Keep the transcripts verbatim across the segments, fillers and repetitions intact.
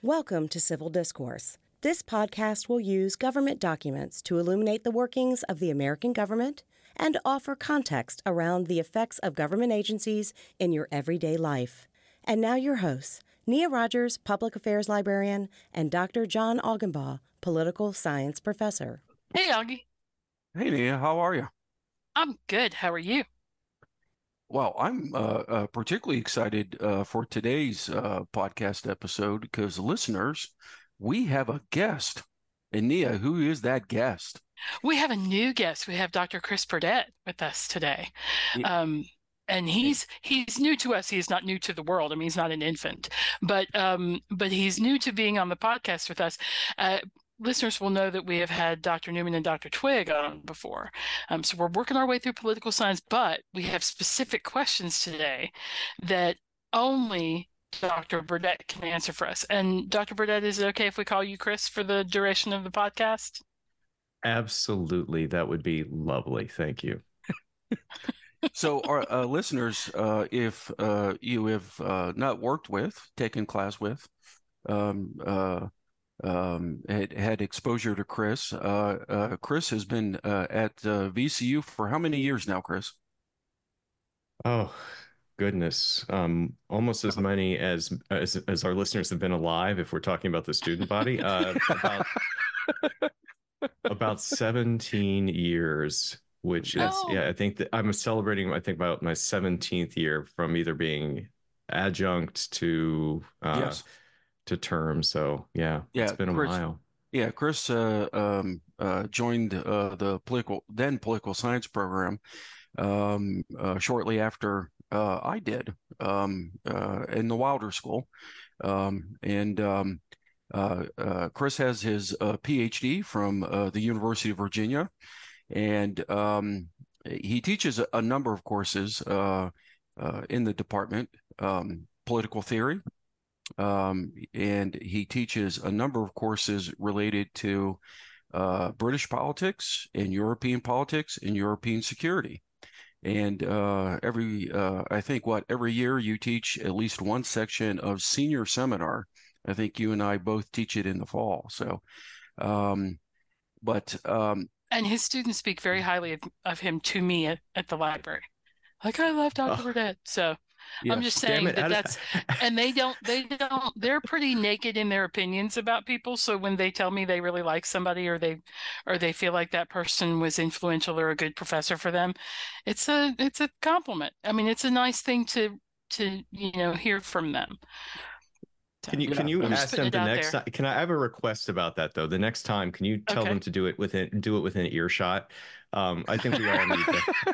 Welcome to Civil Discourse. This podcast will use government documents to illuminate the workings of the American government and offer context around the effects of government agencies in your everyday life. And now your hosts, Nia Rogers, Public Affairs Librarian, and Doctor John Augenbaugh, Political Science Professor. Hey, Augie. Hey, Nia, how are you? I'm good. How are you? Well, I'm uh, uh, particularly excited uh, for today's uh, podcast episode because listeners, we have a guest. And Nia, who is that guest? We have a new guest. We have Doctor Chris Burdett with us today. Yeah. Um, and he's he's new to us. He's not new to the world. I mean, he's not an infant, but um, but he's new to being on the podcast with us. Uh, Listeners will know that we have had Doctor Newman and Doctor Twigg on before. Um, so we're working our way through political science, but we have specific questions today that only Doctor Burdett can answer for us. And Doctor Burdett, is it okay if we call you Chris for the duration of the podcast? Absolutely. That would be lovely. Thank you. So our uh, listeners, uh, if uh, you have uh, not worked with, taken class with, um, uh, um, had, had exposure to Chris. Uh, uh, Chris has been uh, at uh, V C U for how many years now, Chris? Oh, goodness. Um, almost as many as, as as our listeners have been alive, if we're talking about the student body. Uh, about, about seventeen years, which is, Oh. yeah, I think that I'm celebrating, I think, about my seventeenth year from either being adjunct to uh, Yes. to term. So, yeah, Yeah, it's been a Chris. while. Yeah, Chris uh, um, uh, joined uh, the political then political science program um, uh, shortly after uh, I did um, uh, in the Wilder School, um, and um, uh, uh, Chris has his uh, P H D from uh, the University of Virginia, and um, he teaches a, a number of courses uh, uh, in the department, um, political theory. Um, and he teaches a number of courses related to uh, British politics and European politics and European security. And uh, every, uh, I think, what, every year you teach at least one section of senior seminar. I think you and I both teach it in the fall. So, um, but. Um, and his students speak very highly of, of him to me at, at the library. Like, I love Doctor Oh. Burdett. So. Yes. I'm just saying it, that of... that's, and they don't, they don't, they're pretty naked in their opinions about people. So when they tell me they really like somebody or they, or they feel like that person was influential or a good professor for them, it's a, it's a compliment. I mean, it's a nice thing to, to, you know, hear from them. Can you, Yeah, can you I'm ask them the next time? Can I have a request about that, though? The next time, can you tell Okay. them to do it within, do it within earshot? Um, I think we all need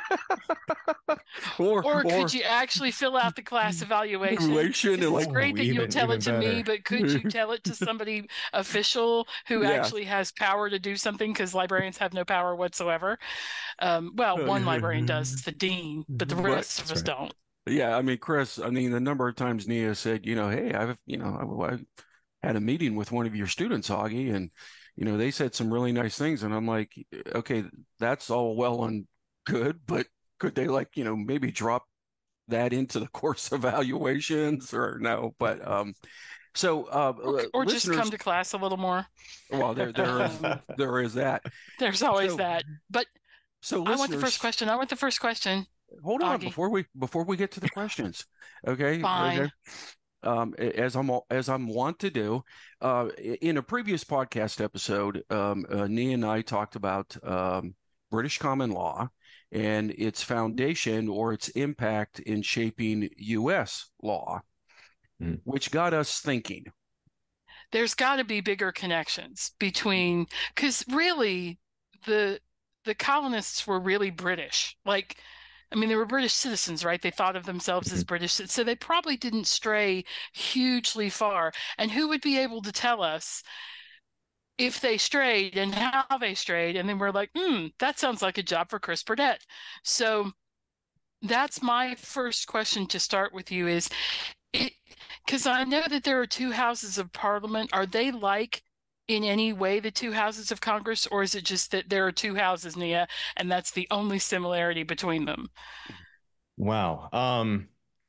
to. or, Or could or you actually fill out the class evaluation? evaluation, 'Cause like- it's great that Oh, you'll even- tell it even to me, better. but could you tell it to somebody official who Yeah. actually has power to do something? Because librarians have no power whatsoever. Um, well, one librarian does, it's the dean, but the Right. rest of That's us right. don't. Yeah, I mean, Chris, I mean, the number of times Nia said, you know, hey, I've, you know, I, I had a meeting with one of your students, Augie, and, you know, they said some really nice things. And I'm like, okay, that's all well and good, but could they, like, you know, maybe drop that into the course evaluations or no? But, um, so, uh, Or, or just listeners, come to class a little more. well, there, there is, Um, there is that. There's always So- that. But So I want the listeners, first question. I want the first question. hold on Augie. before we before we get to the questions. Okay. Fine. Okay. Um, as I'm as I'm wont to do, uh, in a previous podcast episode, um, uh, Nia and I talked about um, British common law and its foundation or its impact in shaping U S law, Mm. which got us thinking. There's got to be bigger connections between, because really the the colonists were really British. Like, I mean, they were British citizens, right? They thought of themselves as British, so they probably didn't stray hugely far. And who would be able to tell us if they strayed and how they strayed? And then we're like, hmm, that sounds like a job for Chris Burdett. So that's my first question to start with you is, it, because I know that there are two houses of parliament. Are they like in any way the two houses of Congress, or is it just that there are two houses, Nia, and that's the only similarity between them? Wow. Um,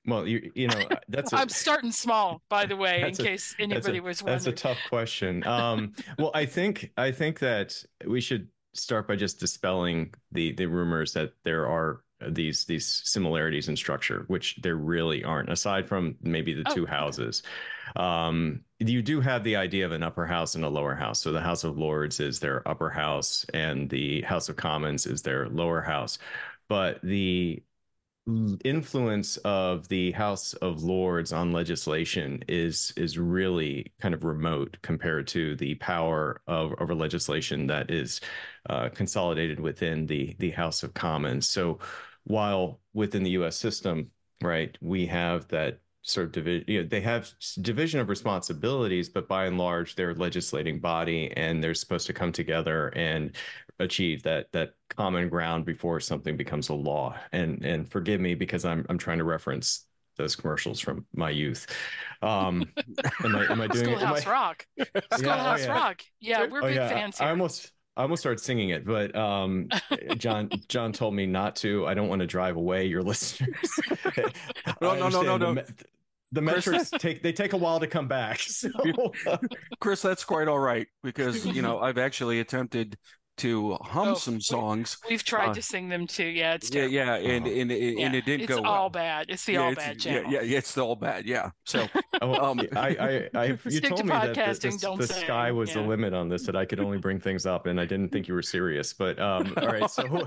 Well, you you know that's a, I'm starting small, by the way, in a, case anybody a, was that's wondering. a tough question. Um, well, I think I think that we should start by just dispelling the the rumors that there are these these similarities in structure, which there really aren't, aside from maybe the Oh, two okay. houses. Um, you do have the idea of an upper house and a lower house. So the House of Lords is their upper house, and the House of Commons is their lower house. But the influence of the House of Lords on legislation is is really kind of remote compared to the power of over legislation that is uh, consolidated within the the House of Commons. So while within the U S system, right, we have that sort of division, you know, they have division of responsibilities, but by and large, they're a legislating body, and they're supposed to come together and achieve that that common ground before something becomes a law. And and forgive me because I'm I'm trying to reference those commercials from my youth. Um, am I am I doing Schoolhouse it? Am I, Rock? Schoolhouse yeah, oh, yeah. Rock. Yeah, we're Oh big yeah, fans I, I here. almost I almost started singing it, but um, John John told me not to. I don't want to drive away your listeners. No, I no, no, no, understand the no. the Chris, metrics take they take a while to come back. So Chris, that's quite all right because you know I've actually attempted to hum Oh, some we, songs. we've tried Uh, to sing them too. Yeah, it's yeah, terrible. yeah, and uh-huh. and, and, Yeah, it didn't it's go all well. bad. It's the Yeah, all it's bad yeah, channel. yeah, yeah, it's all bad. Yeah. So, Oh, um, I, I, I, you Stick to told me that the, podcasting, the, don't the sing. sky was the Yeah. limit on this, that I could only bring things up, and I didn't think you were serious. But um, all right, so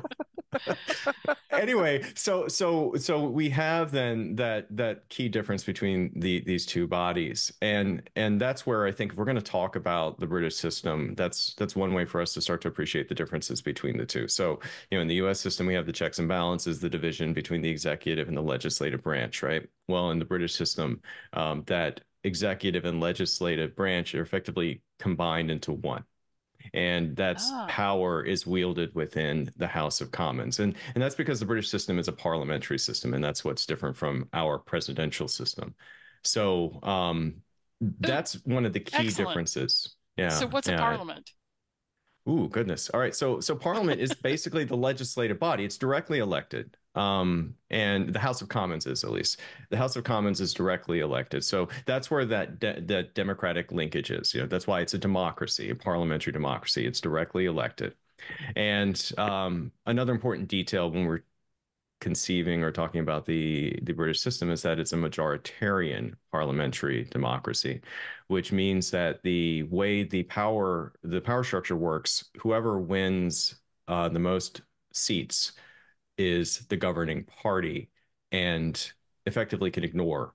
anyway, so so so we have then that that key difference between the these two bodies, and and that's where I think if we're going to talk about the British system, that's that's one way for us to start to appreciate the differences between the two. So you know, in the U S system, we have the checks and balances, the division between the executive and the legislative branch, right? Well, in the British system, um, that executive and legislative branch are effectively combined into one, and that's Ah. power is wielded within the House of Commons, and and that's because the British system is a parliamentary system, and that's what's different from our presidential system. So um, Ooh, that's one of the key excellent. differences. So Yeah, what's a yeah. parliament? Ooh, goodness. All right. So so Parliament is basically the legislative body. It's directly elected. Um, and the House of Commons is, at least. The House of Commons is directly elected. So that's where that de that democratic linkage is. You know, that's why it's a democracy, a parliamentary democracy. It's directly elected. And um, another important detail when we're conceiving or talking about the the British system is that it's a majoritarian parliamentary democracy, which means that the way the power the power structure works, whoever wins uh, the most seats is the governing party, and effectively can ignore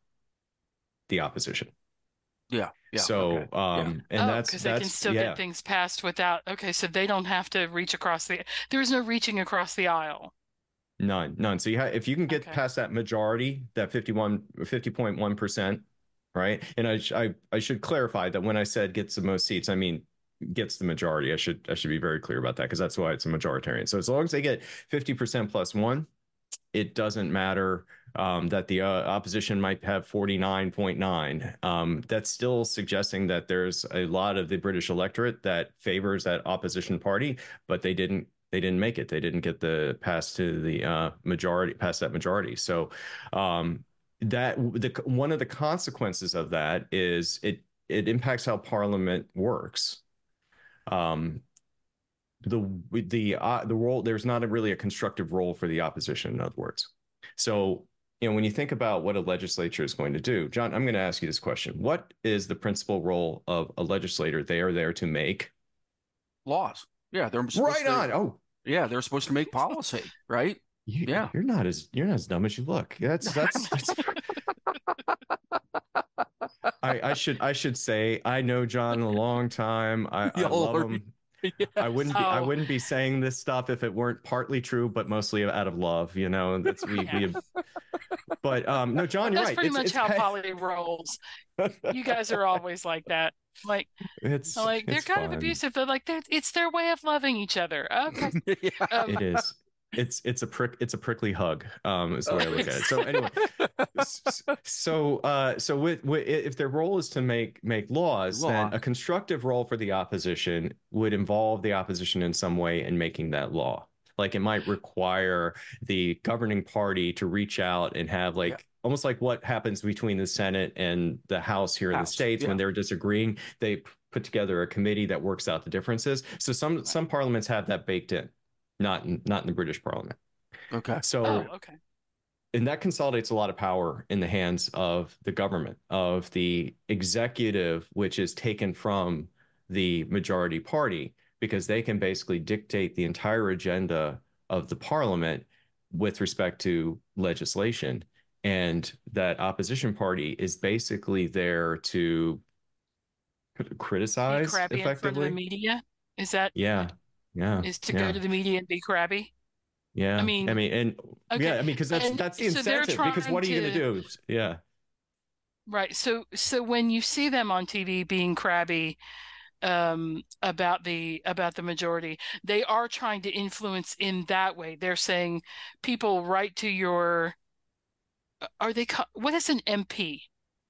the opposition. yeah, yeah. So, Okay. um, Yeah. and Oh, that's because they can that's still yeah. get things passed without. Okay, so they don't have to reach across the. There is no reaching across the aisle. None, none. So you have, if you can get Okay. past that majority, that fifty-one, fifty point one percent, right? And I, I, I should clarify that when I said gets the most seats, I mean gets the majority. I should, I should be very clear about that, because that's why it's a majoritarian. So as long as they get fifty percent plus one, it doesn't matter um, that the uh, opposition might have forty-nine point nine. Um, that's still suggesting that there's a lot of the British electorate that favors that opposition party, but they didn't they didn't make it. They didn't get the pass to the uh, majority, past that majority. So um, that the one of the consequences of that is it it impacts how Parliament works. Um, the the uh, the role there's not a really a constructive role for the opposition, in other words. So you know, when you think about what a legislature is going to do, John, I'm going to ask you this question: what is the principal role of a legislator? They are there to make Laws. Yeah, they're right to, on. Oh, yeah, they're supposed to make policy, right? you, Yeah. you're not as you're not as dumb as you look. That's that's. that's I, I should I should say I know John a long time. I, I love him. Yes. I wouldn't be I Oh. wouldn't be saying this stuff if it weren't partly true, but mostly out of love. You know, that's we Yeah. we have. But um, no, John, you're That's right. pretty It's, much it's how pa- Polly rolls. You guys are always like that. Like, It's like they're it's kind of fun. abusive. They're like, they're, it's their way of loving each other. Okay. Yeah. Um, It is. It's it's a prick. It's a prickly hug. Um, is the way I look at it. So anyway, s- so uh, so with, with if their role is to make make laws, Law. then a constructive role for the opposition would involve the opposition in some way in making that law. Like it might require the governing party to reach out and have like almost like what happens between the Senate and the House here in the House, States yeah. when they're disagreeing. They put together a committee that works out the differences. So some Right. some parliaments have that baked in, not in, not in the British Parliament. Okay. So, Oh, okay. and that consolidates a lot of power in the hands of the government, of the executive, which is taken from the majority party, because they can basically dictate the entire agenda of the parliament with respect to legislation. And that opposition party is basically there to Be criticize crabby in front of the effectively. media. Is that Yeah. Yeah. is to Yeah. go to the media and be crabby? Yeah. I mean, I mean, and okay. yeah, I mean, because that's And that's the so they're incentive. Because trying what are you going to to, do? Yeah. right. So so when you see them on T V being crabby um about the about the majority, they are trying to influence in that way. They're saying people write to your are they ca- what is an M P?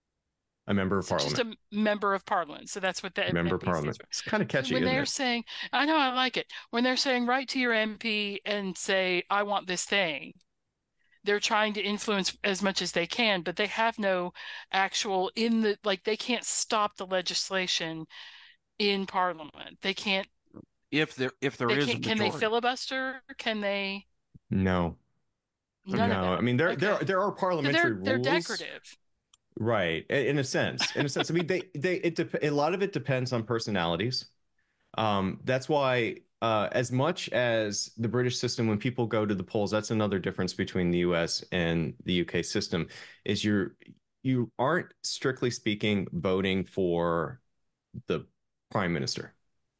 A member of So just parliament. a member of parliament. So that's what the Member of M P stands parliament. for. It's kind of So catchy, when isn't they're it? saying, I know I like it. When they're saying write to your M P and say, I want this thing, they're trying to influence as much as they can, but they have no actual in the like they can't stop the legislation in parliament. They can't If there if there they is a can't can they majority. filibuster? Can they No. none of No. that? I mean, there Okay. there there are So parliamentary they're they're rules. decorative. Right. I- In a sense. In a sense. I mean, they they it dep- a lot of it depends on personalities. Um, that's why uh, as much as the British system, when people go to the polls, that's another difference between the U S and the U K system, is you're you aren't strictly speaking voting for the prime minister.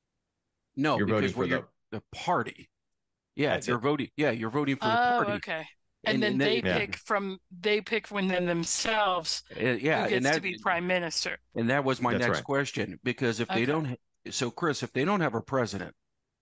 No, You're voting because for when the you're the party, yeah, That's you're it. voting. Yeah, you're voting for the Oh, party, okay. And and then and they that, Yeah. pick from they pick within themselves uh, yeah, who and gets to that be prime minister. and that was my That's next right. question, because if they Okay. don't, ha- so Chris, if they don't have a president,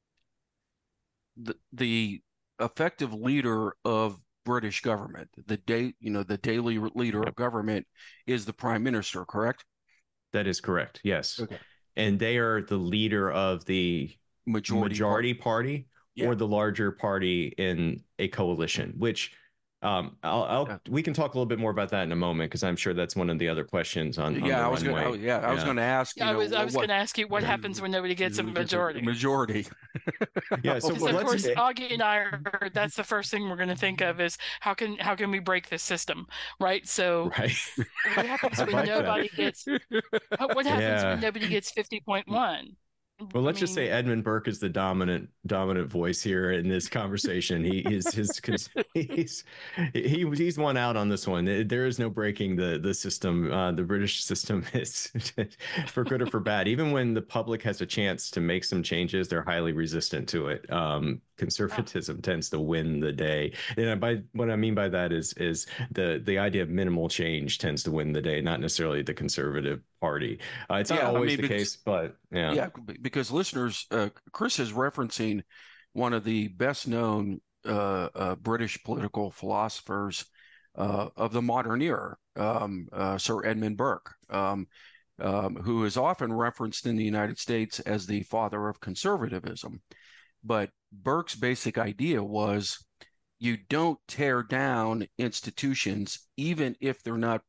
the the effective leader of British government, the day, you know, the daily leader Yep. of government is the prime minister, correct? That is correct. Yes. Okay. And they are the leader of the Majority, majority part- party Yeah. or the larger party in a coalition, which um, I'll, I'll Yeah. we can talk a little bit more about that in a moment, because I'm sure that's one of the other questions on, on Yeah, the I was gonna, runway. I, yeah, I was going to ask, you I know, was I wh- was what going to ask you what Yeah. happens when nobody gets a majority. majority. Yeah, so Because well, of let's course, Augie and I are, that's the first thing we're going to think of is how can how can we break this system, right? So right. what happens I when like that. nobody gets what what happens when Yeah. nobody gets fifty point one? Well, I let's just say mean, Edmund Burke is the dominant dominant voice here in this conversation. He is his he's he he's won out on this one. There is no breaking the the system. Uh, the British system is for good or for bad. Even when the public has a chance to make some changes, they're highly resistant to it. Um, conservatism tends to win the day. And by what I mean by that is is the the idea of minimal change tends to win the day, not necessarily the conservative party. Uh, it's not Yeah, I always mean, the because- case, but yeah. Yeah, b- because listeners, uh, Chris is referencing one of the best known uh, uh, British political philosophers uh, of the modern era, um, uh, Sir Edmund Burke, um, um, who is often referenced in the United States as the father of conservatism. But Burke's basic idea was you don't tear down institutions, even if they're not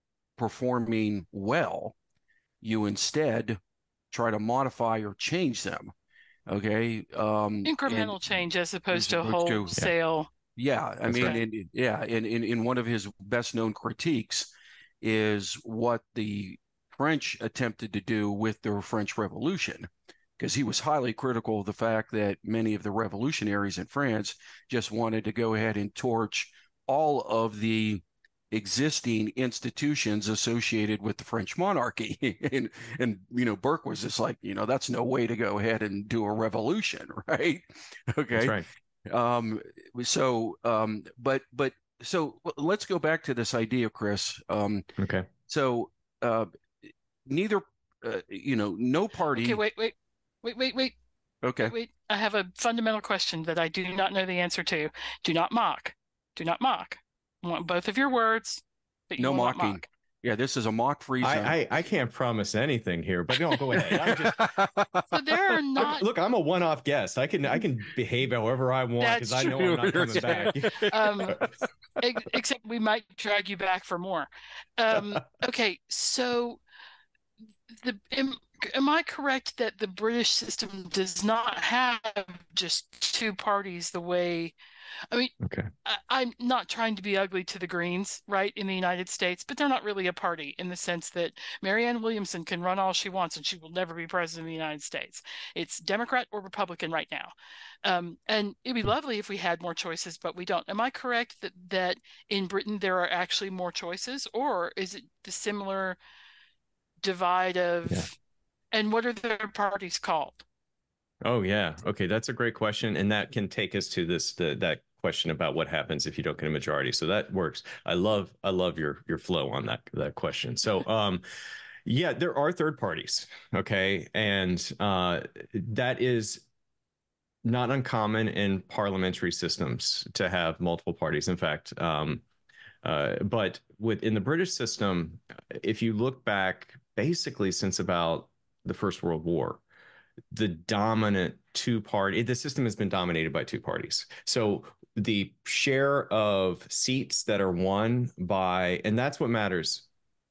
performing well. You instead try to modify or change them. Okay. Um, incremental and change as opposed to as opposed to- wholesale. yeah, I That's mean, right. in, yeah, in, in in one of his best known critiques is what the French attempted to do with the French Revolution, because he was highly critical of the fact that many of the revolutionaries in France just wanted to go ahead and torch all of the existing institutions associated with the French monarchy. and and you know, Burke was just like, you know, that's no way to go ahead and do a revolution, right? Okay. That's right. Um, so, um, but, but, so let's go back to this idea, Chris. Um, Okay. so, uh, neither, uh, you know, no party. Okay, wait, wait, wait, wait, wait, Okay. wait, wait. I have a fundamental question that I do not know the answer to. Do not mock. Do not mock. I want both of your words, but you No will not mocking. mock. Yeah, this is a mock-free zone. I, I I can't promise anything here, but no, go ahead. I'm just So there are I'm- not. look, I'm a one-off guest. I can I can behave however I want because I That's know I'm not true. coming back. Um, except we might drag you back for more. Um, okay, so the am, am I correct that the British system does not have just two parties the way, I mean, Okay. I, I'm not trying to be ugly to the Greens, right, in the United States, but they're not really a party in the sense that Marianne Williamson can run all she wants and she will never be president of the United States. It's Democrat or Republican right now. Um, and it'd be lovely if we had more choices, but we don't. Am I correct that, that in Britain there are actually more choices, or is it the similar divide of, Yeah. and what are their parties called? Oh yeah. Okay, that's a great question, and that can take us to this the, that question about what happens if you don't get a majority. So that works. I love I love your your flow on that that question. So um yeah, there are third parties, okay? And uh that is not uncommon in parliamentary systems to have multiple parties. In fact, um uh but within the British system, if you look back basically since about the First World War, the dominant two party, the system has been dominated by two parties. So the share of seats that are won by, and that's what matters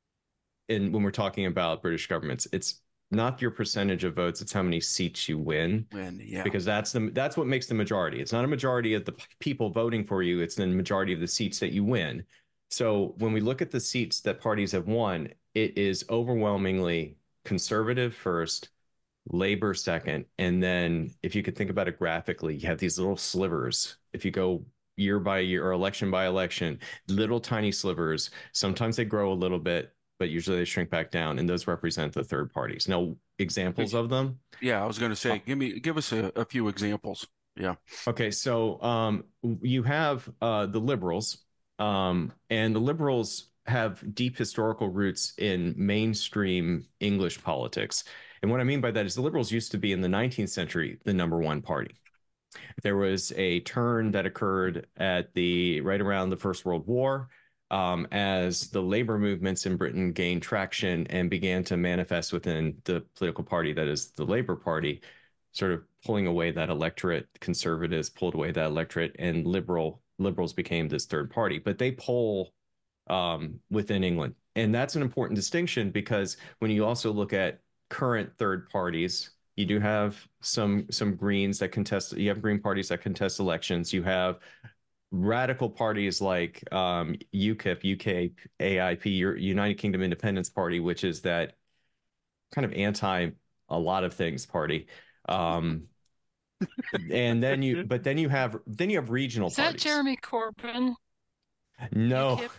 in when we're talking about British governments, it's not your percentage of votes, it's how many seats you win. Win, yeah. Because that's the that's what makes the majority. It's not a majority of the people voting for you, it's the majority of the seats that you win. So when we look at the seats that parties have won, it is overwhelmingly conservative first, Labor second, and then if you could think about it graphically, you have these little slivers. If you go year by year or election by election, little tiny slivers. Sometimes they grow a little bit, but usually they shrink back down, and those represent the third parties. Now, examples of them? Yeah, I was going to say, give me give us a, a few examples. Yeah. Okay, so um, you have uh, the Liberals, um, and the Liberals have deep historical roots in mainstream English politics. And what I mean by that is the Liberals used to be in the nineteenth century the number one party. There was a turn that occurred at the right around the First World War, um, as the labor movements in Britain gained traction and began to manifest within the political party that is the Labour Party, sort of pulling away that electorate. Conservatives pulled away that electorate, and liberal liberals became this third party. But they poll um, within England, and that's an important distinction because when you also look at current third parties, you do have some some Greens that contest. You have Green parties that contest elections. You have radical parties like um, UKIP, U K A I P, United Kingdom Independence Party, which is that kind of anti a lot of things party. Um, and then you, but then you have then you have regional Is parties. that Jeremy Corbyn? No. UKIP?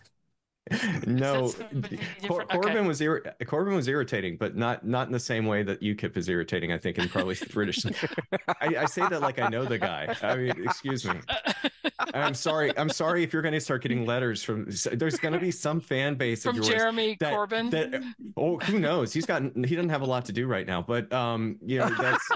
No, Cor- okay. Corbyn was ir- Corbyn was irritating, but not not in the same way that UKIP is irritating. I think in probably British. I, I say that like I know the guy. I mean, excuse me. I'm sorry. I'm sorry if you're going to start getting letters from. There's going to be some fan base from of yours Jeremy that, Corbyn. That, oh, who knows? He's got. He doesn't have a lot to do right now, but um, you know, that's.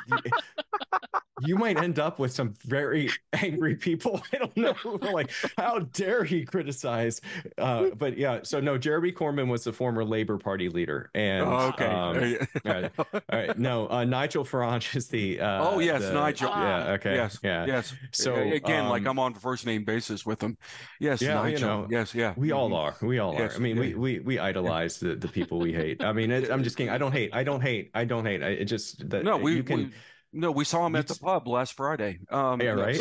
You might end up with some very angry people. I don't know. Like, how dare he criticize? Uh, but yeah, so no, Jeremy Corbyn was the former Labour Party leader. And oh, okay. Um, all, right, all right. No, uh, Nigel Farage is the. Uh, oh, yes, the, Nigel. Yeah, okay. Yes, yeah. yes. So again, um, like I'm on first name basis with him. Yes, yeah, Nigel. you know, yes, yeah. We all are. We all yes, are. I mean, yeah. we, we, we idolize the, the people we hate. I mean, it, I'm just kidding. I don't hate. I don't hate. I don't hate. I it just that no, we you can. We, No, we saw him You at the pub last Friday. Um, yeah, right.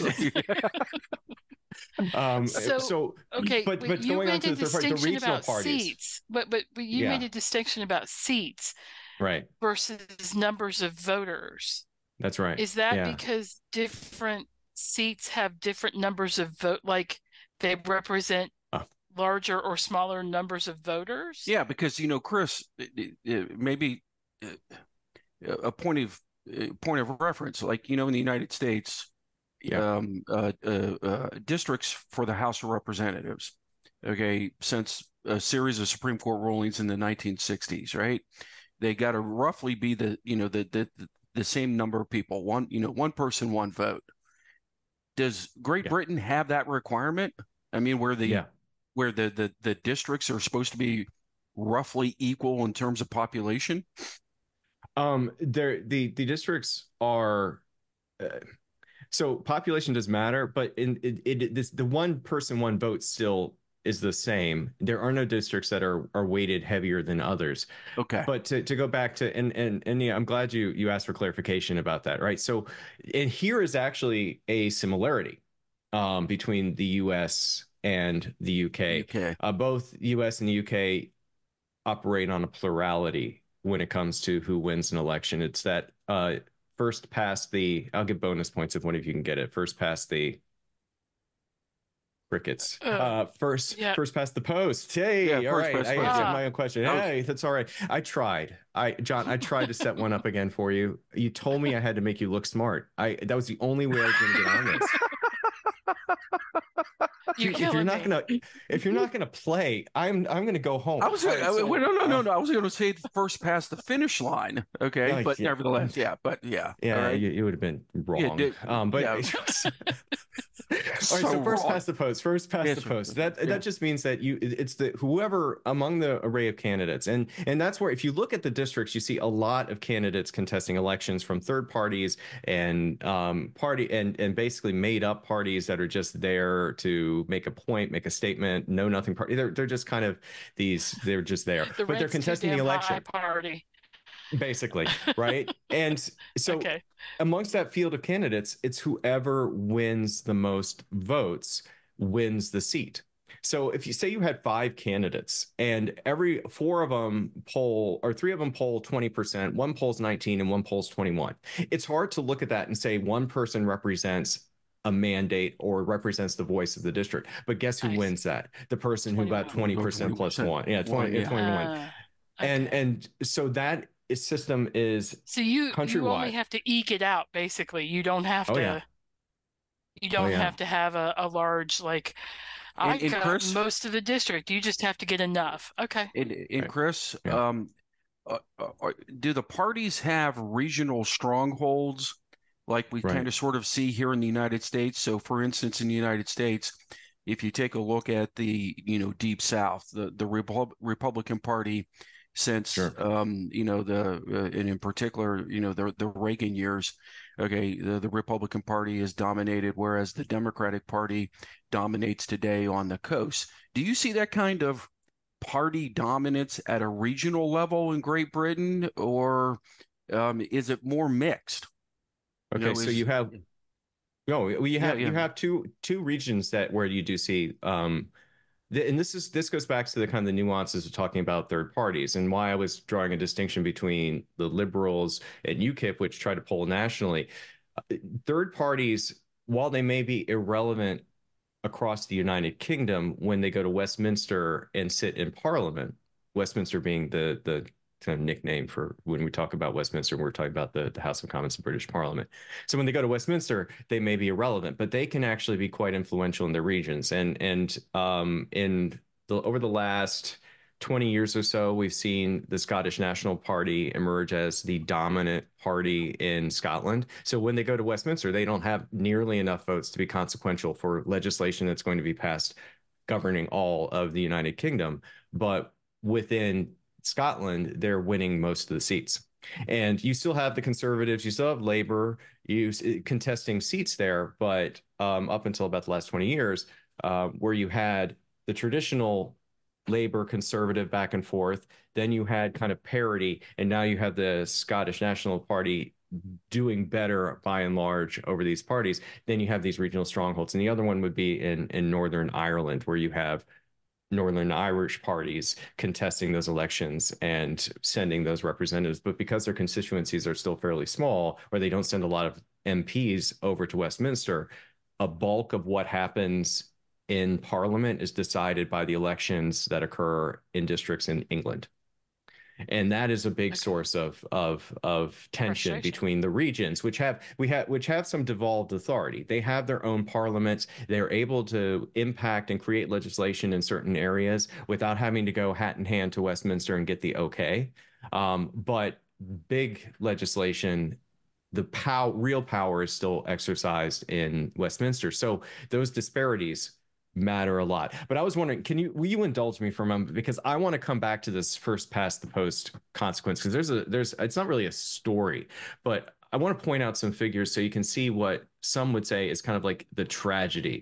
um, so, so okay, but but you going on made to a the third party, the distinction regional about parties, seats, but but, but you Yeah. made a distinction about seats, right? versus numbers of voters. That's right. Is that yeah. because different seats have different numbers of vote, like they represent Oh. larger or smaller numbers of voters? Yeah, because you know, Chris, it, it, maybe a point of point of reference, like you know, in the United States, Yeah. um, uh, uh, uh, districts for the House of Representatives, okay, since a series of Supreme Court rulings in the nineteen sixties, right? They got to roughly be the you know the, the the same number of people, one you know one person, one vote. Does Great Yeah. Britain have that requirement? I mean, where the Yeah. where the, the the districts are supposed to be roughly equal in terms of population? Um, there the the districts are. Uh, so population does matter, but in it, it this the one person one vote still is the same. There are no districts that are are weighted heavier than others. Okay. But to, to go back to and and and yeah, I'm glad you you asked for clarification about that, right? So, and here is actually a similarity um, between the U S and the U K. U K. Uh, both U S and the U K operate on a plurality when it comes to who wins an election. It's that uh, first past the. I'll give bonus points if one of you can get it. First past the. Crickets. Uh, Uh, first, yeah. first past the post. Hey, Yeah, all first right. past I the post. answered Ah. my own question. That was- Hey, that's all right. I tried. I, John, I tried to set one up again for you. You told me I had to make you look smart. I that was the only way I was going to get on this. You're if you're killing not me. gonna, if you're not gonna play, I'm I'm gonna go home. I was All gonna, right, so, no, no, no, uh, no. I was going to say the first past the finish line. Okay, Oh, but yeah. nevertheless, yeah, but yeah, Yeah, all right. you, you would have been wrong. did- um, but yeah. all right, so, So first wrong. past the post, first past Yes, the sir. post. That Yeah. that just means that you it's the whoever among the array of candidates, and and that's where if you look at the districts, you see a lot of candidates contesting elections from third parties and um, party and and basically made up parties that are just there to make a point, make a statement, know nothing party. They're they're just kind of these. They're just there, The but they're rent's too contesting the damn high election. party. Basically, right? And so Okay. amongst that field of candidates, it's whoever wins the most votes wins the seat. So if you say you had five candidates and every four of them poll or three of them poll twenty percent, one polls nineteen and one polls twenty-one, it's hard to look at that and say one person represents a mandate or represents the voice of the district. But guess who I wins that? The person who got twenty percent plus one. Yeah, twenty, Yeah. twenty-one. Uh, And okay. and so that is system is So you you only countrywide. have to eke it out, basically. You don't have Oh, to. yeah. You don't yeah. have to have a, a large like. I And- and got Chris- most of the district. You just have to get enough. Okay. And, and Right. Chris, Yeah. um, uh, uh, do the parties have regional strongholds like we Right. kind of sort of see here in the United States? So, for instance, in the United States, if you take a look at the, you know, Deep South, the the Repub- Republican Party since, Sure. um, you know, the uh, and in particular, you know, the the Reagan years. Okay, the, the Republican Party is dominated, whereas the Democratic Party dominates today on the coast. Do you see that kind of party dominance at a regional level in Great Britain, or um, is it more mixed? You Okay, know, so is- you have no, well, you Yeah, have you yeah. have two two regions that where you do see um the, and this is this goes back to the kind of the nuances of talking about third parties and why I was drawing a distinction between the Liberals and UKIP, which try to poll nationally. Uh, Third parties, while they may be irrelevant across the United Kingdom, when they go to Westminster and sit in Parliament, Westminster being the the kind of nickname for when we talk about Westminster, we're talking about the, the House of Commons of British Parliament. So when they go to Westminster, they may be irrelevant, but they can actually be quite influential in their regions. And and um, in the over the last twenty years or so, we've seen the Scottish National Party emerge as the dominant party in Scotland. So when they go to Westminster, they don't have nearly enough votes to be consequential for legislation that's going to be passed governing all of the United Kingdom. But within Scotland, they're winning most of the seats. And you still have the Conservatives, you still have Labour, you contesting seats there. But um, up until about the last twenty years, uh, where you had the traditional Labour Conservative back and forth, then you had kind of parity, and now you have the Scottish National Party doing better by and large over these parties. Then you have these regional strongholds, and the other one would be in in Northern Ireland, where you have Northern Irish parties contesting those elections and sending those representatives. But because their constituencies are still fairly small, or they don't send a lot of M Ps over to Westminster, a bulk of what happens in Parliament is decided by the elections that occur in districts in England. And that is a big Okay. source of of of tension Frustration. between the regions, which have we have which have some devolved authority. They have their own parliaments. They're able to impact and create legislation in certain areas without having to go hat in hand to Westminster and get the okay. Um, but big legislation, the pow real power is still exercised in Westminster. So those disparities matter a lot. But I was wondering, can you will you indulge me for a moment, because I want to come back to this first past the post consequence, because there's a there's it's not really a story, but I want to point out some figures so you can see what some would say is kind of like the tragedy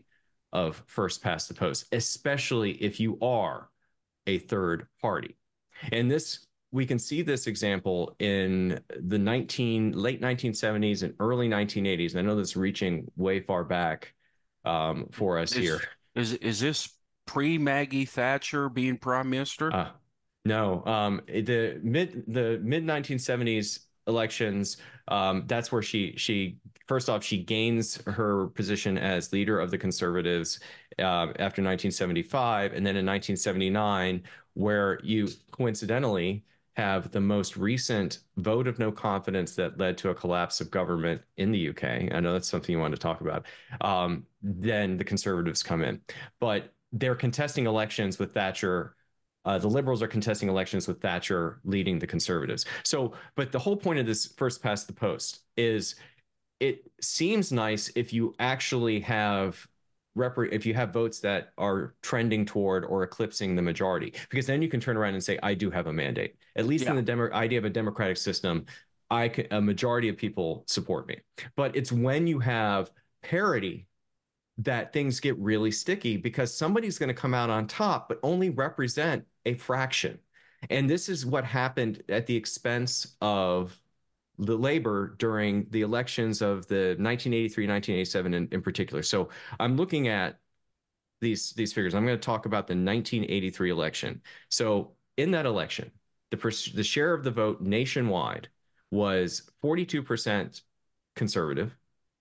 of first past the post, especially if you are a third party. And this, we can see this example in the nineteen late nineteen seventies and early nineteen eighties. And I know this is reaching way far back um, for us is, here. Is is this pre Maggie Thatcher being prime minister? Uh, no, um, the mid the mid nineteen seventies elections. Um, that's where she she first off she gains her position as leader of the Conservatives uh, after nineteen seventy-five, and then in nineteen seventy-nine, where you coincidentally have the most recent vote of no confidence that led to a collapse of government in the U K. I know that's something you want to talk about. Um, then the Conservatives come in, but they're contesting elections with Thatcher. Uh, the Liberals are contesting elections with Thatcher leading the Conservatives. So, but the whole point of this first past the post is it seems nice if you actually have if you have votes that are trending toward or eclipsing the majority, because then you can turn around and say, I do have a mandate. At least yeah. in the demo idea of a democratic system, I can, a majority of people support me. But it's when you have parity that things get really sticky, because somebody's going to come out on top, but only represent a fraction. And this is what happened at the expense of the Labor during the elections of the nineteen eighty-three, nineteen eighty-seven in, in particular. So I'm looking at these, these figures. I'm going to talk about the nineteen eighty-three election. So in that election, the, the share of the vote nationwide was forty-two percent conservative,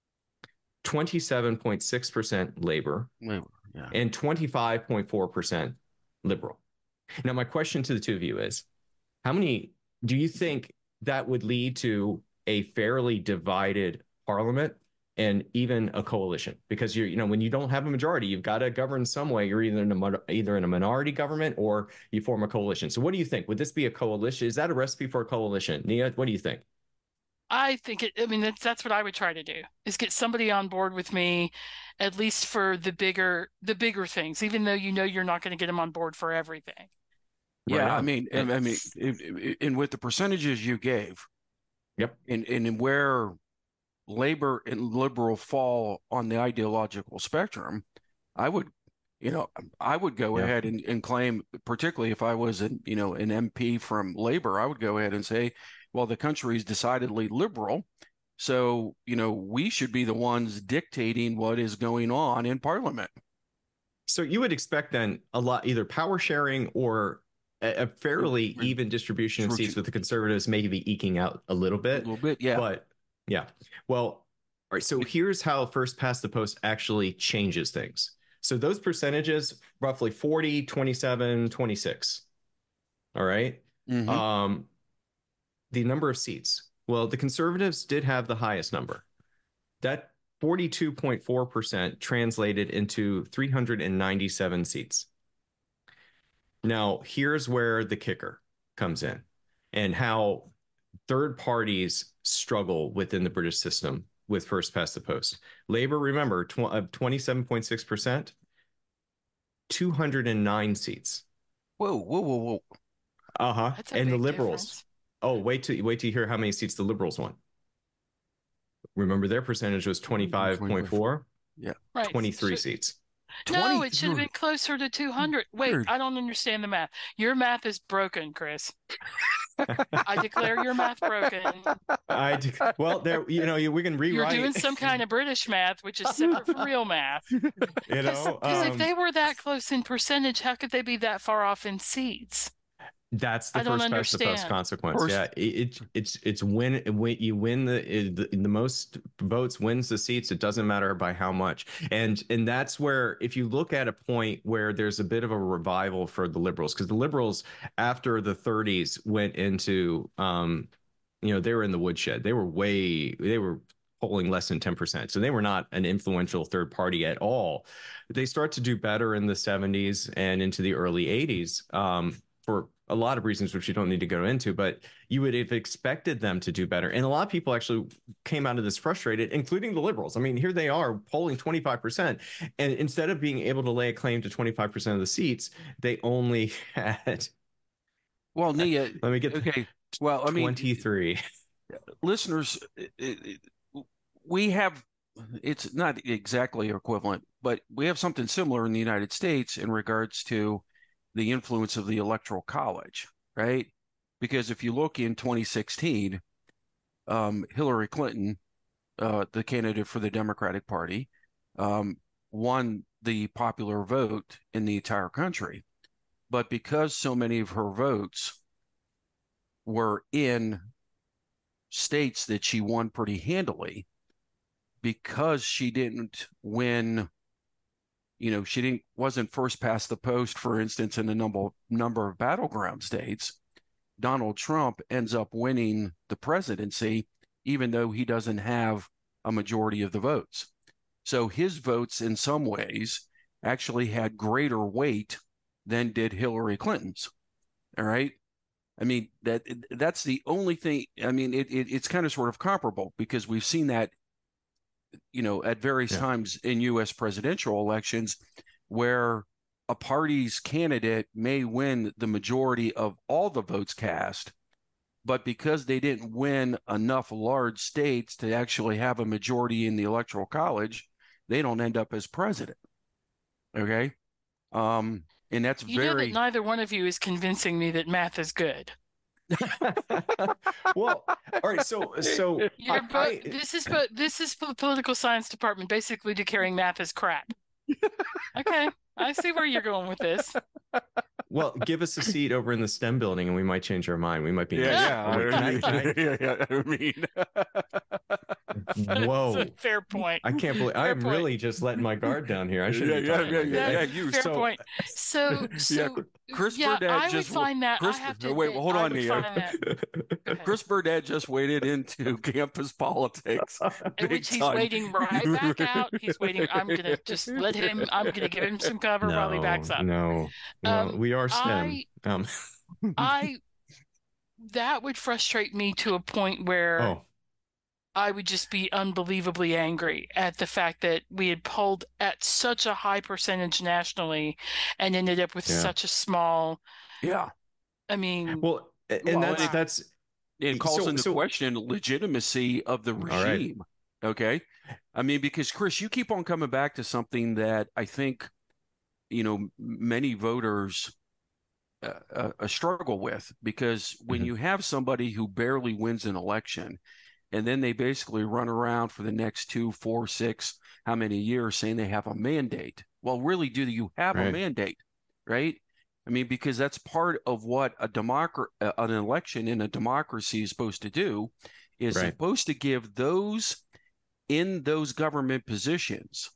twenty-seven point six percent labor, labor yeah. and twenty-five point four percent liberal. Now, my question to the two of you is, how many do you think that would lead to a fairly divided parliament and even a coalition? Because you're, you know, when you don't have a majority, you've got to govern some way. You're either in a either in a minority government or you form a coalition. So what do you think? Would this be a coalition? Is that a recipe for a coalition? Nia, what do you think? I think it, I mean, that's, that's what I would try to do, is get somebody on board with me, at least for the bigger, the bigger things, even though, you know, you're not going to get them on board for everything. Yeah. Right I mean, and, I mean, and, and with the percentages you gave, yep. And, and where labor and liberal fall on the ideological spectrum, I would, you know, I would go yeah. ahead and, and claim, particularly if I was an, you know, an M P from labor, I would go ahead and say, well, the country is decidedly liberal, so, you know, we should be the ones dictating what is going on in Parliament. So you would expect then a lot, either power sharing or a, a fairly mm-hmm. even distribution of seats with the Conservatives, maybe eking out a little bit. A little bit, yeah. But yeah, well, all right. So here's how first past the post actually changes things. So those percentages, roughly forty, twenty-seven, twenty-six. All right. Mm-hmm. Um, the number of seats. Well, the Conservatives did have the highest number. That forty-two point four percent translated into three hundred ninety-seven seats. Now, here's where the kicker comes in and how third parties struggle within the British system with first past the post. Labor, remember, tw- twenty-seven point six percent, two hundred nine seats. Whoa, whoa, whoa, whoa. Uh-huh. And the Liberals. Difference. Oh, wait to wait to hear how many seats the Liberals won. Remember, their percentage was twenty-five point four. Yeah. Right. twenty-three so, seats. No, it should have been closer to two hundred. Wait, I don't understand the math. Your math is broken, Chris. I declare your math broken. I de- well, there, you know, you, we can rewrite. You're doing some kind of British math, which is separate from real math. You know, because um, if they were that close in percentage, how could they be that far off in seats? That's the first past the post consequence. First. Yeah, it, it it's it's when when you win the, the the most votes wins the seats. It doesn't matter by how much, and and that's where, if you look at a point where there's a bit of a revival for the Liberals, because the Liberals after the thirties went into um, you know, they were in the woodshed. They were way they were polling less than ten percent, so they were not an influential third party at all. They start to do better in the seventies and into the early eighties um, for a lot of reasons, which you don't need to go into, but you would have expected them to do better. And a lot of people actually came out of this frustrated, including the Liberals. I mean, here they are polling twenty-five percent. And instead of being able to lay a claim to twenty-five percent of the seats, they only had. Well, Nia, let me get. Okay. Well, I mean, twenty-three. Listeners, it, it, we have, it's not exactly equivalent, but we have something similar in the United States in regards to the influence of the Electoral College, right? Because if you look in twenty sixteen, um, Hillary Clinton, uh, the candidate for the Democratic Party, um, won the popular vote in the entire country. But because so many of her votes were in states that she won pretty handily, because she didn't win, you know, she didn't wasn't first past the post, for instance, in a number number of battleground states, Donald Trump ends up winning the presidency, even though he doesn't have a majority of the votes. So his votes, in some ways, actually had greater weight than did Hillary Clinton's. All right. I mean, that that's the only thing. I mean, it, it it's kind of sort of comparable because we've seen that, you know, at various yeah. times in U S presidential elections where a party's candidate may win the majority of all the votes cast, but because they didn't win enough large states to actually have a majority in the Electoral College, they don't end up as president. Okay. Um, and that's you very. know that neither one of you is convincing me that math is good. Well, all right. So, so You're both, I, this is but this is the political science department basically declaring math as crap. Okay, I see where you're going with this. Well, give us a seat over in the STEM building, and we might change our mind. We might be. Yeah, yeah. Can I, can I, yeah, yeah. I mean, whoa, That's a fair point. I can't believe fair I'm point. really just letting my guard down here. I should. Yeah, yeah, yeah, yeah, yeah. You fair so, point. So, so yeah, Chris yeah, Burdett I just would find that. Chris, I have to wait, admit, hold on, Nia. Chris Burdett just waded into campus politics, in which he's time. waiting right back out. He's waiting. I'm gonna just let him. I'm gonna give him some cover no, while he backs up. No, well, um, we are STEM. I, um. I that would frustrate me to a point where oh. I would just be unbelievably angry at the fact that we had polled at such a high percentage nationally and ended up with yeah. such a small. Yeah. I mean, well, and well, that's it, that's it calls so, into so, question legitimacy of the regime. Right. Okay. I mean, because Chris, you keep on coming back to something that I think, you know, many voters uh, uh, struggle with, because when mm-hmm. you have somebody who barely wins an election and then they basically run around for the next two, four, six, how many years saying they have a mandate. Well, really, do you have right. a mandate, right? I mean, because that's part of what a democ- uh, an election in a democracy is supposed to do, is right. supposed to give those in those government positions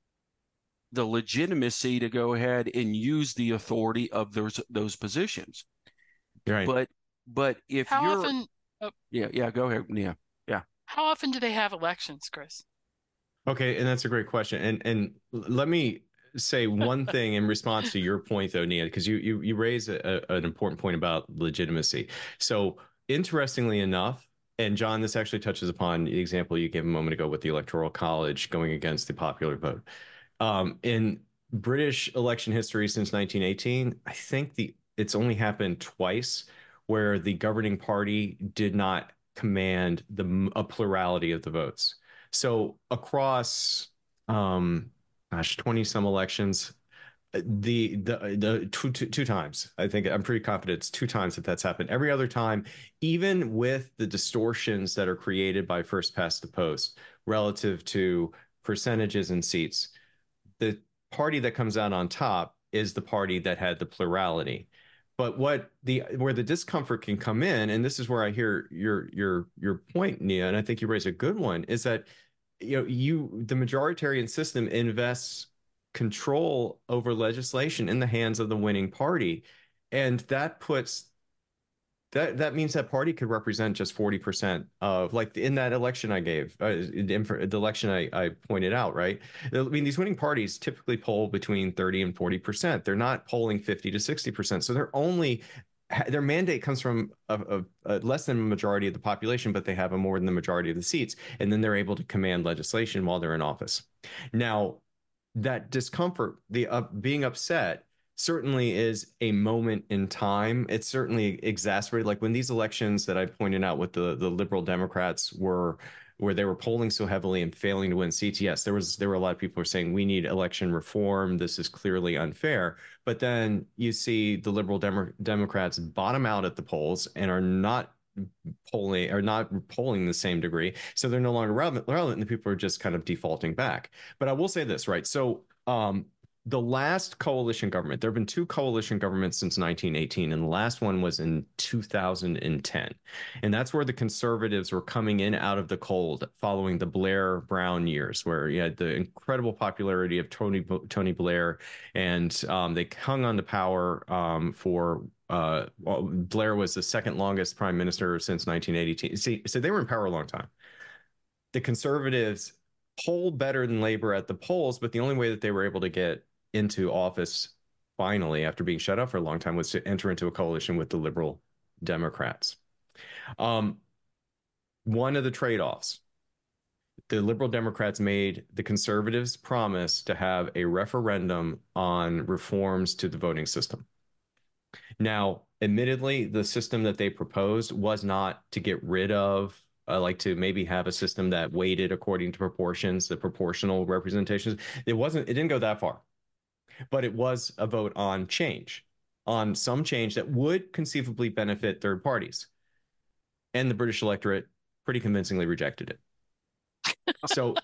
the legitimacy to go ahead and use the authority of those those positions. Right. But but if How you're often, oh, yeah yeah go ahead yeah yeah. How often do they have elections, Chris? Okay, and that's a great question. And and let me say one thing in response to your point, though, Nia, because you you you raise a, a, an important point about legitimacy. So interestingly enough, and John, this actually touches upon the example you gave a moment ago with the Electoral College going against the popular vote. Um, in British election history since nineteen eighteen, I think the it's only happened twice where the governing party did not command the a plurality of the votes. So across, um, gosh, twenty some elections, the the the two, two two times. I think I'm pretty confident it's two times that that's happened. Every other time, even with the distortions that are created by first past the post relative to percentages and seats, the party that comes out on top is the party that had the plurality. But what the where the discomfort can come in, and this is where I hear your your your point, Nia, and I think you raise a good one, is that you know you the majoritarian system invests control over legislation in the hands of the winning party, and that puts that that means that party could represent just forty percent of, like in that election I gave, uh, the election I, I pointed out, right? I mean, these winning parties typically poll between thirty and forty percent. They're not polling fifty to sixty percent. So they're only, their mandate comes from a, a, a less than a majority of the population, but they have a more than the majority of the seats. And then they're able to command legislation while they're in office. Now, that discomfort, the uh, being upset, certainly is a moment in time. It's certainly exacerbated. Like when these elections that I pointed out with the the liberal Democrats were where they were polling so heavily and failing to win seats. Yes, there was there were a lot of people who were saying we need election reform. This is clearly unfair. But then you see the liberal Demo Democrats bottom out at the polls and are not polling are not polling the same degree. So they're no longer relevant, relevant and the people are just kind of defaulting back. But I will say this, right? So um, the last coalition government, there have been two coalition governments since nineteen eighteen, and the last one was in two thousand ten. And that's where the conservatives were coming in out of the cold following the Blair Brown years, where you had the incredible popularity of Tony Tony Blair, and um, they hung on to power um, for uh, well, Blair was the second longest prime minister since nineteen eighty. See, so they were in power a long time. The conservatives polled better than Labor at the polls, but the only way that they were able to get into office finally after being shut out for a long time was to enter into a coalition with the liberal Democrats. Um, one of the trade-offs, the liberal Democrats made the conservatives promise to have a referendum on reforms to the voting system. Now, admittedly, the system that they proposed was not to get rid of Uh, like to maybe have a system that weighted according to proportions, the proportional representations. It wasn't, it didn't go that far, but it was a vote on change, on some change that would conceivably benefit third parties. And the British electorate pretty convincingly rejected it. So,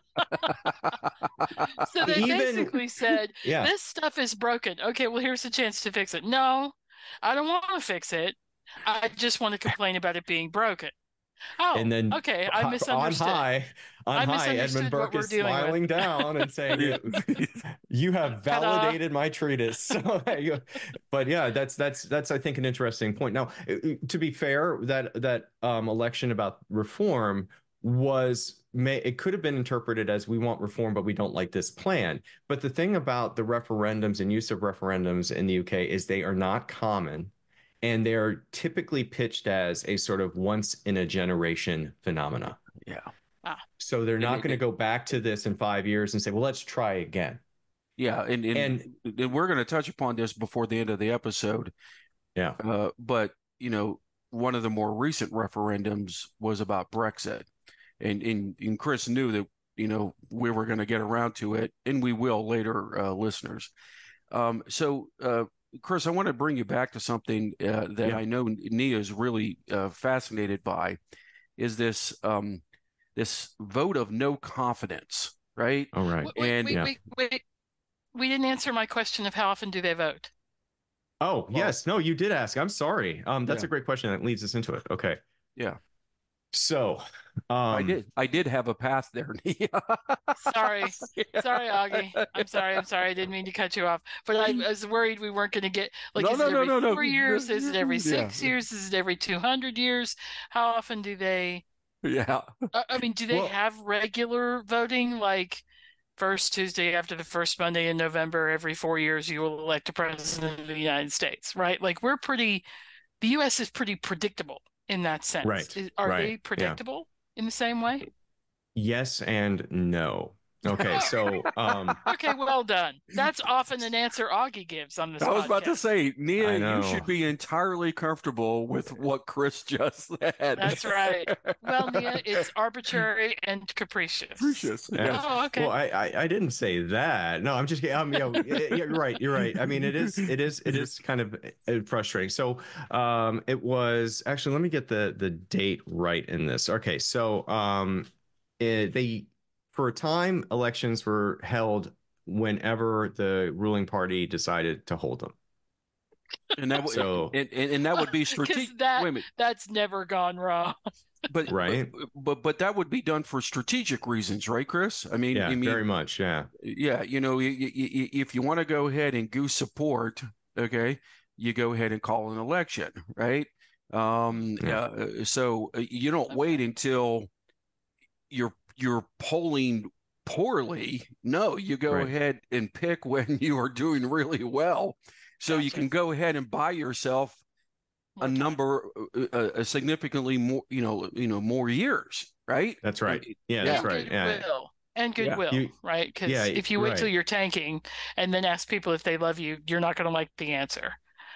so they even, basically said, yeah. this stuff is broken. Okay, well, here's a chance to fix it. No, I don't want to fix it. I just want to complain about it being broken. Oh, and then okay, I misunderstood. On high, on I high, Edmund Burke is smiling with. down and saying, "You have validated my treatise." So, but yeah, that's that's that's I think an interesting point. Now, to be fair, that that um, election about reform was may it could have been interpreted as we want reform, but we don't like this plan. But the thing about the referendums and use of referendums in the U K is they are not common. And they're typically pitched as a sort of once in a generation phenomena. Yeah. Ah. So they're not going to go back to this in five years and say, well, let's try again. Yeah. And, and, and, and we're going to touch upon this before the end of the episode. Yeah. Uh, but, you know, one of the more recent referendums was about Brexit. And, and, and Chris knew that, you know, we were going to get around to it, and we will later, uh, listeners. Um, so, uh, Chris, I want to bring you back to something uh, that yeah. I know Nia is really uh, fascinated by, is this um, this vote of no confidence, right? All right. Wait, and wait, yeah. wait, wait. We didn't answer my question of how often do they vote? Oh, well, yes. No, you did ask. I'm sorry. Um, that's yeah. a great question that leads us into it. Okay. Yeah. So, um, I did. I did have a path there. sorry, sorry, Augie. I'm sorry. I'm sorry. I didn't mean to cut you off, but I was worried we weren't going to get like. No, is no, it every no, no, four no. years? Is it every six yeah. years? Is it every two hundred years? How often do they? Yeah. I, I mean, do they well, have regular voting? Like first Tuesday after the first Monday in November, every four years, you will elect a president of the United States, right? Like we're pretty. The U S is pretty predictable in that sense. Right. Is, are right. they predictable? Yeah. In the same way? Yes and no. Okay, so um okay, well done. That's often an answer Augie gives on this. I was podcast. about to say, Nia, you should be entirely comfortable with what Chris just said. That's right. Well, Nia, it's arbitrary and capricious. Capricious. Yeah. Oh, okay. Well, I, I I didn't say that. No, I'm just kidding. Um, you know, you're right. You're right. I mean, it is it is it is kind of frustrating. So, um, it was actually. Let me get the the date right in this. Okay, so um, it, they. For a time, elections were held whenever the ruling party decided to hold them. And that, so, and, and, and that would be strategic. That, Wait a minute. That's never gone wrong. But right, but, but but that would be done for strategic reasons, right, Chris? I mean, yeah, I mean, very much, yeah, yeah. You know, if you want to go ahead and goose support, okay, you go ahead and call an election, right? Um, yeah. Uh, so you don't okay. wait until you're you're polling poorly. No, you go right. ahead and pick when you are doing really well. So gotcha. You can go ahead and buy yourself more a time. number, uh, a significantly more, you know, you know, more years, right? That's right. Yeah, and that's right. Yeah. Will. And goodwill, You- right? Because yeah, if you wait till right. you're tanking and then ask people if they love you, you're not going to like the answer.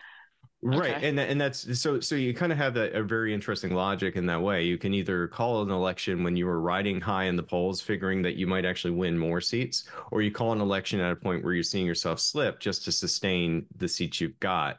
Right. Okay. And and that's so so you kind of have a, a very interesting logic in that way. You can either call an election when you were riding high in the polls, figuring that you might actually win more seats, or you call an election at a point where you're seeing yourself slip just to sustain the seats you've got.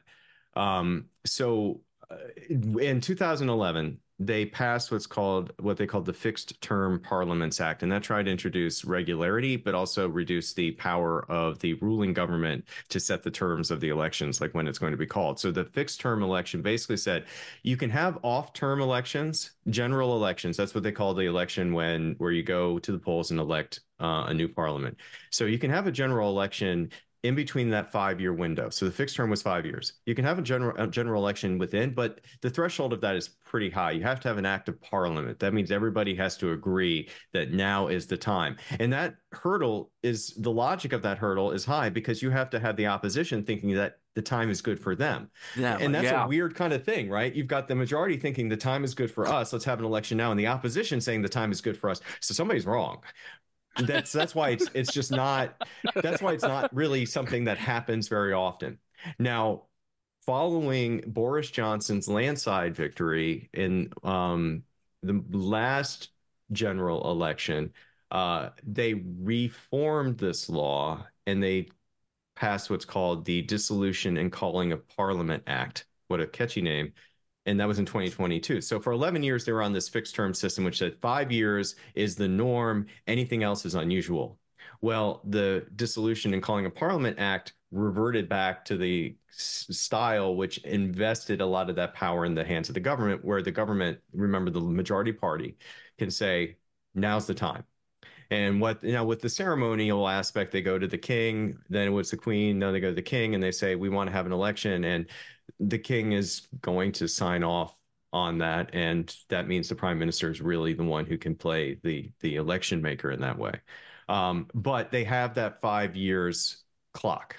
Um, so uh, in two thousand eleven, they passed what's called what they called the Fixed Term Parliaments Act, and that tried to introduce regularity, but also reduce the power of the ruling government to set the terms of the elections, like when it's going to be called. So the fixed term election basically said you can have off-term elections, general elections. That's what they call the election when where you go to the polls and elect uh, a new parliament. So you can have a general election in between that five-year window. So the fixed term was five years. You can have a general a general election within, but the threshold of that is pretty high. You have to have an act of parliament. That means everybody has to agree that now is the time. And that hurdle is the logic of that hurdle is high because you have to have the opposition thinking that the time is good for them. Yeah, and that's yeah. a weird kind of thing, right? You've got the majority thinking the time is good for us. Let's have an election now. And the opposition saying the time is good for us. So somebody's wrong. That's that's why it's it's just not that's why it's not really something that happens very often. Now, following Boris Johnson's landslide victory in um, the last general election, uh, they reformed this law and they passed what's called the Dissolution and Calling of Parliament Act. What a catchy name. And that was in twenty twenty-two. So for eleven years, they were on this fixed term system, which said five years is the norm. Anything else is unusual. Well, the Dissolution and Calling of Parliament Act reverted back to the style which invested a lot of that power in the hands of the government, where the government, remember, the majority party can say, now's the time. And what, you know, with the ceremonial aspect, they go to the king, then it was the queen, then they go to the king and they say, we want to have an election. And the king is going to sign off on that. And that means the prime minister is really the one who can play the, the election maker in that way. Um, but they have that five years clock.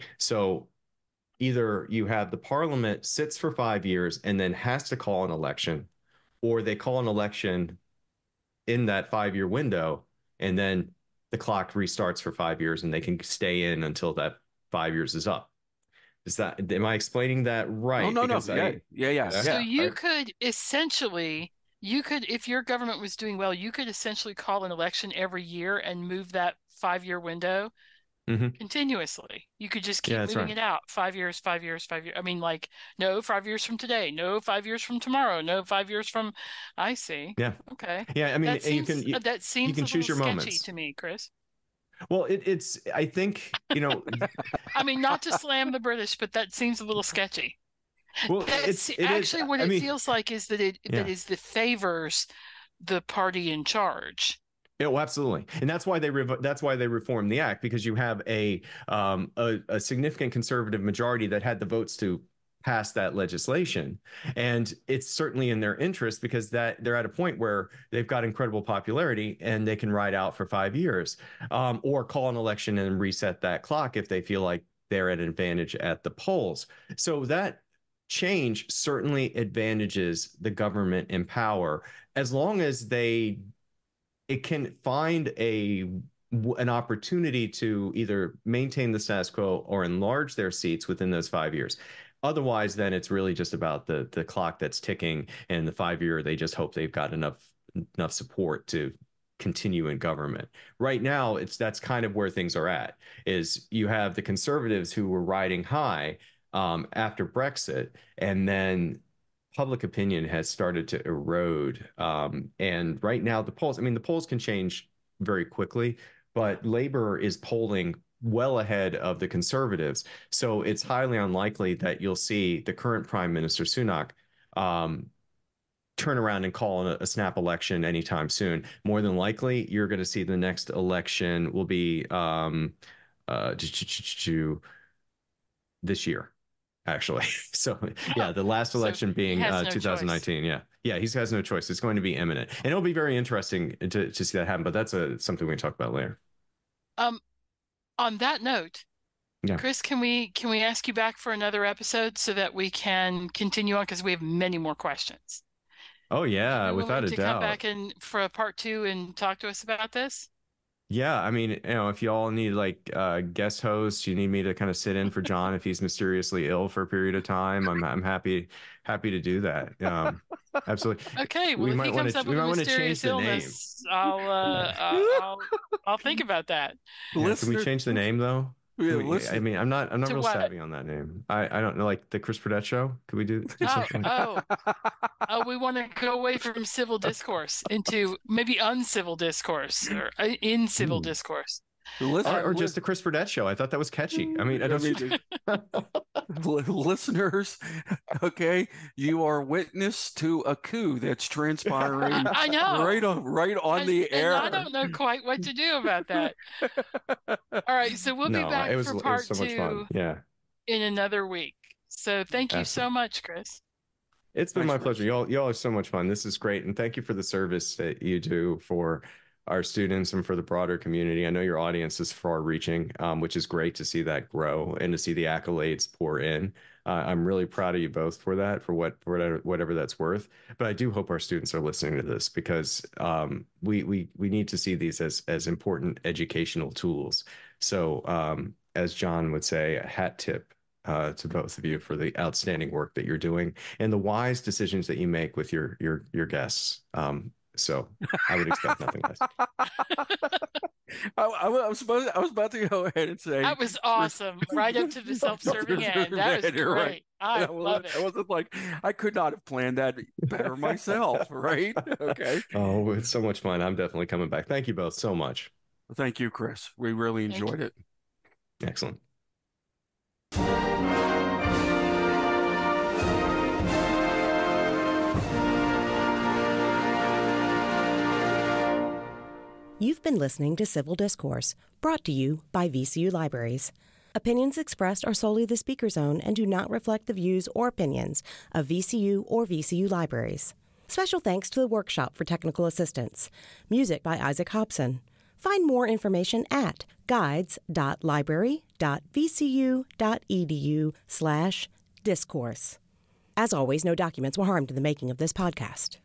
So either you have the parliament sits for five years and then has to call an election, or they call an election in that five-year window, and then the clock restarts for five years and they can stay in until that five years is up. Is that, am I explaining that right? Oh, no, no. Because Yeah, I, yeah, yeah. So Yeah, you I- could essentially, you could, if your government was doing well, you could essentially call an election every year and move that five-year window Mhm. continuously. You could just keep Yeah, that's moving right. it out. Five years, five years, five years. I mean, like, no, five years from today. No, five years from tomorrow. No, five years from. I see. Yeah. Okay. Yeah, I mean, That and you seems can you, uh, that seems can a choose little your sketchy moments. to me, Chris. Well, it, it's I think, you know, I mean, not to slam the British, but that seems a little sketchy. well, That's it's it actually is, what I it mean, feels like is that it Yeah. that is the favors the party in charge. Oh, absolutely, and that's why they rev- that's why they reformed the act, because you have a um a, a significant conservative majority that had the votes to pass that legislation, and it's certainly in their interest because that they're at a point where they've got incredible popularity and they can ride out for five years, um, or call an election and reset that clock if they feel like they're at an advantage at the polls. So that change certainly advantages the government in power as long as they it can find a an opportunity to either maintain the status quo or enlarge their seats within those five years. Otherwise, then it's really just about the the clock that's ticking, and the five year they just hope they've got enough enough support to continue in government. Right now, it's that's kind of where things are at. Is you have the conservatives who were riding high um, after Brexit, and then public opinion has started to erode. Um, and right now, the polls, I mean, the polls can change very quickly, but Labor is polling well ahead of the conservatives. So it's highly unlikely that you'll see the current Prime Minister, Sunak, um, turn around and call a, a snap election anytime soon. More than likely, you're going to see the next election will be um, uh, this year. Actually, so yeah, the last So election he being has uh, no twenty nineteen. Yeah, yeah, he has no choice. It's going to be imminent, and it'll be very interesting to to see that happen. But that's a something we can talk about later. Um, on that note, Yeah. Chris, can we can we ask you back for another episode so that we can continue on because we have many more questions. Oh yeah, Are you without willing a to doubt. come back in for a part two and talk to us about this? Yeah, I mean, you know, if you all need like uh guest hosts, you need me to kind of sit in for John if he's mysteriously ill for a period of time, I'm I'm happy happy to do that. Um, absolutely. Okay, well, We if might he want comes to up we with a might want to change mysterious the name. illness, I'll uh, uh I'll I'll think about that. Yeah, can we Listener, change the name though? yeah, Can we, I listen, mean, I'm not I'm not To real what? savvy on that name. I I don't know, like the Chris Burdett show. Could we do do Oh, something like oh, oh, we want to go away from civil discourse into maybe uncivil discourse or uh, in civil Hmm. discourse. listen, Or, or Um, just the Chris Burdett show? I thought that was catchy. I mean, I I don't. mean, li- listeners, okay, you are witness to a coup that's I, transpiring I know, right on right on and the and I air. don't know quite what to do about that. All right, so we'll be No, back it was for it was part so much fun. two Yeah, in another week. So thank you so absolutely. much, Chris. It's been Thanks, my Chris. pleasure. Y'all, y'all are so much fun. This is great, and thank you for the service that you do for our students and for the broader community. I know your audience is far-reaching, um, which is great to see that grow and to see the accolades pour in. Uh, I'm really proud of you both for that, for what for whatever, whatever that's worth. But I do hope our students are listening to this because um, we we we need to see these as as important educational tools. So, um, as John would say, a hat tip uh, to both of you for the outstanding work that you're doing and the wise decisions that you make with your your your guests. Um, so I would expect nothing less. I, I was supposed I was about to go ahead and say That was awesome. Right up to the self-serving end. That was You're right. great. I I love wasn't, it. I wasn't like I could not have planned that better myself, right? Okay. Oh, it's so much fun. I'm definitely coming back. Thank you both so much. Thank you, Chris. We really Thank enjoyed it. Excellent. You've been listening to Civil Discourse, brought to you by V C U Libraries. Opinions expressed are solely the speaker's own and do not reflect the views or opinions of V C U or V C U Libraries. Special thanks to the Workshop for Technical Assistance. Music by Isaac Hobson. Find more information at guides.library.vcu.edu slash discourse. As always, no documents were harmed in the making of this podcast.